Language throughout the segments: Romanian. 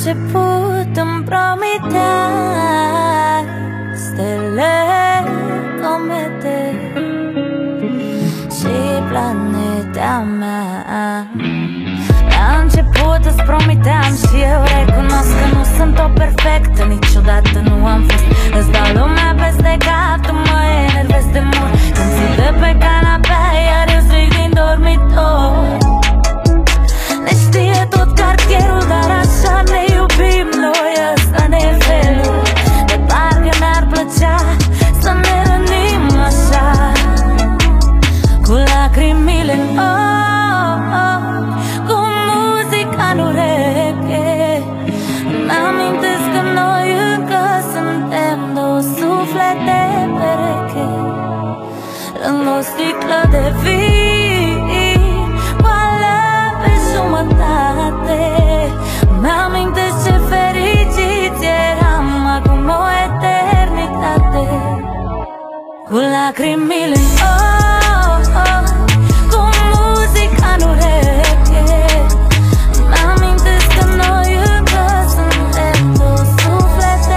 început îmi promiteai stele, comete și planeta mea. La început îți promiteam și eu recunosc că nu sunt o perfectă, niciodată nu am fost. Îți dau lumea peste cap, tu mă enervezi de mult când ții de pe canapea, iar eu strig din dormitor. Ne știe tot cartierul, dar așa ne iubim noi, ăsta ne e felul. De parcă mi-ar plăcea să ne rănim așa, cu lacrimile în ochi, cu muzica în ureche. N-amintesc că noi încă suntem două suflete pereche, lângă o sticlă de vin goală pe jumătate. Mi-amintesc ce fericiți eram acum o eternitate, cu lacrimile în ochi, cu muzica în ureche. Mi-amintesc că noi încă suntem două suflete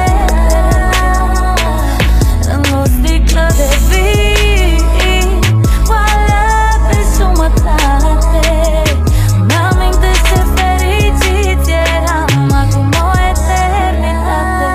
lângă o sticlă de vin goală pe jumătate. Mi-amintesc ce fericiți eram acum o eternitate.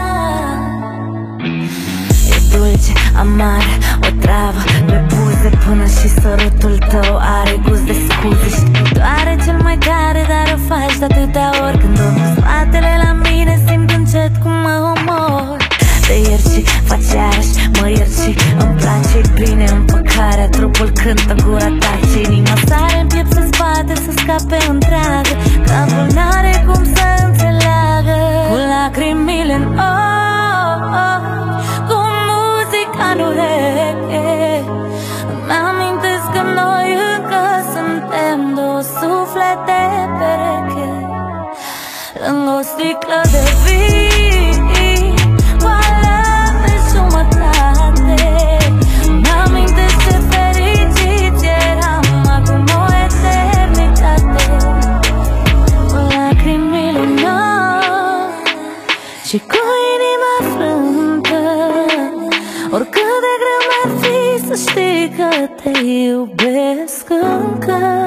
E dulce, amar, o travă pe buze, până și sărutul tău are gust de scuze. Știu, doare cel mai tare, dar o faci de atâtea ori. Când dorm cu spatele la mine, simt încet cum mă omor. Te iert și faci iarăși, mă iert și îmi place bine împăcarea. Trupul cântă, gura tace, inima sare în piept, se spate, să scape întreagă. Capul n-are cum să înțeleagă, cu lacrimile în ochi, cu muzica în ureche. Mi-amintesc că noi încă suntem două suflete pereche, lângă o sticlă de vin goală pe jumătate. Mi-amintesc ce fericiți eram acum o eternitate, cu lacrimile în ochi și cu inima frântă. Oricât de greu mi-ar fi, să știi că te iubesc încă.